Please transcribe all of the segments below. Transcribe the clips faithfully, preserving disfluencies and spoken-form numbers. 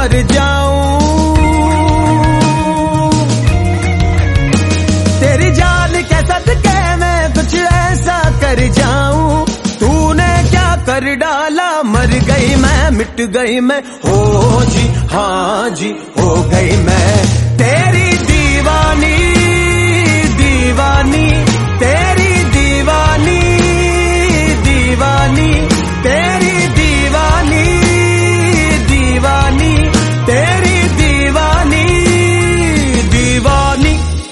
मर जाऊं। तेरी जान के सदके मैं कुछ ऐसा कर जाऊं। तूने क्या कर डाला, मर गई मैं, मिट गई मैं, हो जी हाँ जी हो गई मैं। तेरी दीवानी दीवानी, तेरी दीवानी दीवानी, तेरी दीवानी दीवानी, तेरी दीवानी दीवानी।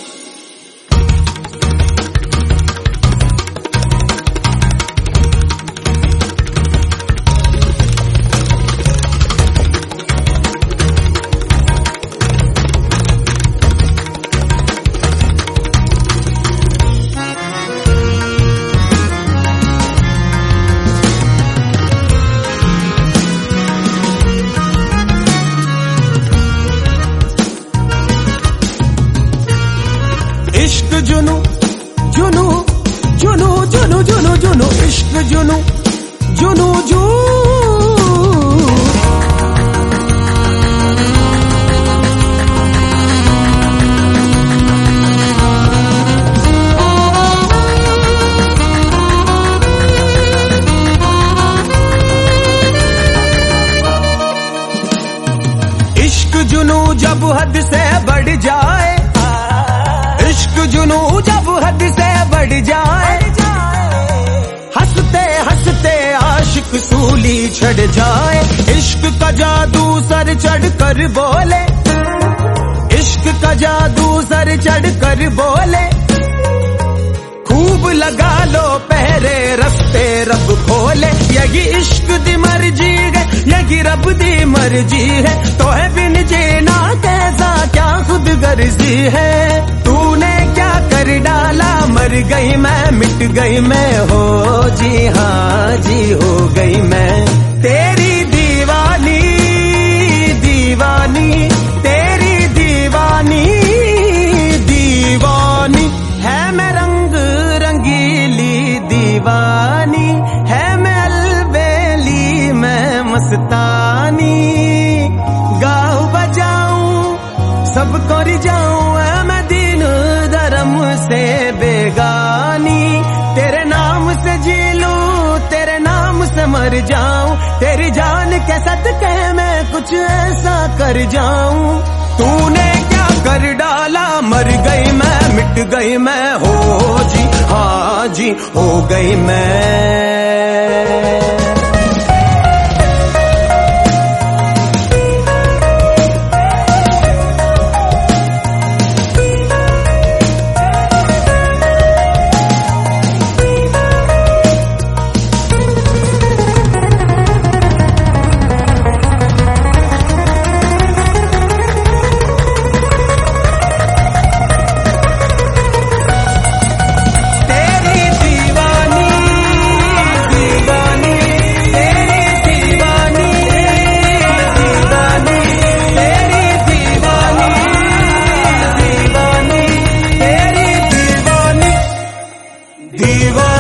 इश्क जुनू जुनू जुनू जुनू जुनू जुनू, इश्क जुनू जुनू जू। इश्क जुनू जब हद से बढ़ जाए, इश्क जुनू जब हद से बढ़ जाए, हंसते हंसते आशिक सूली चढ़ जाए। इश्क का जादू सर चढ़ कर बोले, इश्क का जादू सर चढ़ कर बोले। खूब लगा लो पहरे रस्ते रब खोले। यही इश्क दी मर्जी है, यही रब दी मर्जी है, तो है बिन जीना कैसा क्या खुद गर्जी है। तूने क्या कर डाला, मर गई मैं, मिट गई मैं, हो जी हाँ जी हो गई मैं। तेरी दीवानी दीवानी, तेरी दीवानी दीवानी, है मैं रंग रंगीली दीवानी, है मैं अलबेली मैं मस्तानी। गाऊं बजाऊं सबको रिझाऊं, मैं दीन धर्म से बेगानी। तेरे नाम से जी लूं, तेरे नाम से मर जाऊं, तेरी जान के सदके मैं कुछ ऐसा कर जाऊं। तूने क्या कर डाला, मर गई मैं, मिट गई मैं, हो जी हाँ जी हो गई मैं। दीवानी।